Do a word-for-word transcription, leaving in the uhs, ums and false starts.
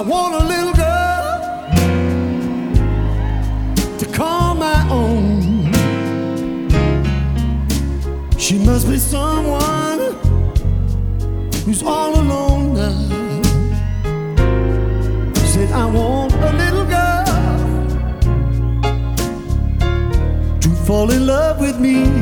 I want a little girl to call my own. She must be someone who's all alone now. Said I want a little girl to fall in love with me.